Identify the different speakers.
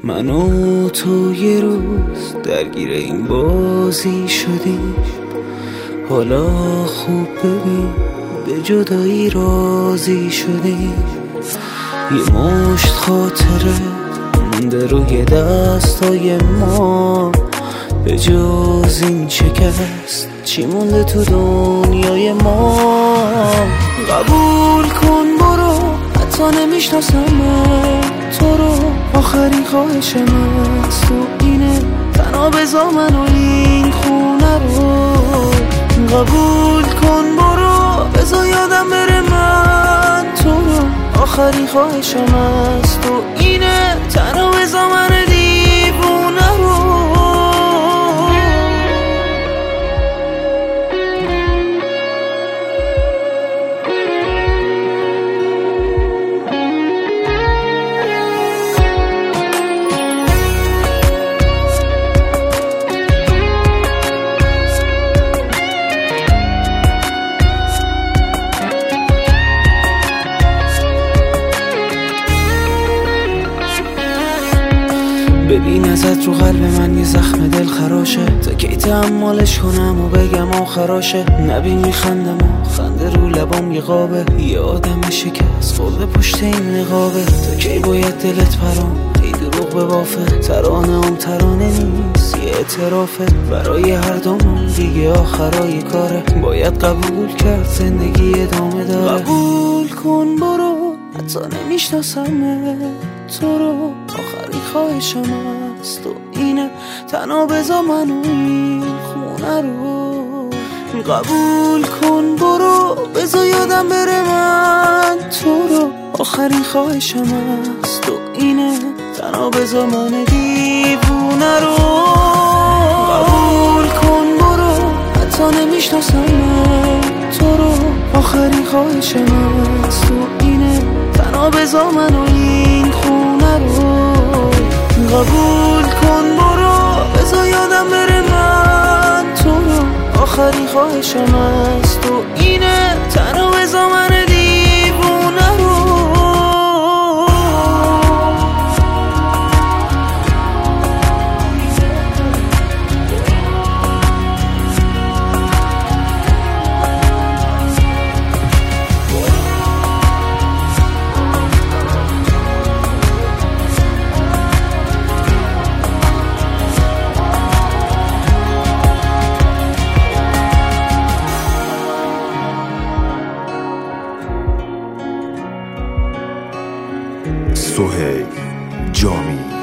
Speaker 1: من و تو یه روز درگیر این بازی شدیم، حالا خوب ببین به جدایی راضی شدیم. یه مشت خاطره مونده روی دستای ما، به جز این شکست چی مونده تو دنیای ما؟ قبول کن برو، حتی نمیشناسم تو رو، آخرین خواهشم از تو اینه، تنها بذار من و این خونه رو. قبول کن برو، بذار یادم بره من تو رو، آخرین خواهشم از تو اینه، تنها بذار من دیوونه رو. ببین ازت رو قلب من یه زخم دل خراشه، تا کی تحملش کنم و بگم آخراشه؟ نبین میخندم و خنده رو لبام یه قابه، یه آدم شکست خورده پشت این نقابه. تا کی باید دلت برام ای دروغ به بافه؟ ترانه هم ترانه نیست، یه اعترافه برای هر دومون دیگه آخرای کاره. باید قبول کرد زندگی ادامه داره. قبول کن برو، حتی نمیشناسم تو رو، آخرین خواهشم از تو اینه، تنها بذار من و این خونه رو. قبول کن برو، بذار یادم بره من تو رو، آخرین خواهشم از تو اینه، تنها بذار من دیوونه رو. قبول کن برو، حتی نمیشناسم تو رو، آخرین خواهشم از تو اینه، تنها بذار من و این خونه رو. قبول کن برو، بذار یادم بره من تو رو، آخرین خواهشم از تو اینه، تنها بذار من دیوونه رو.
Speaker 2: سهیل جامی.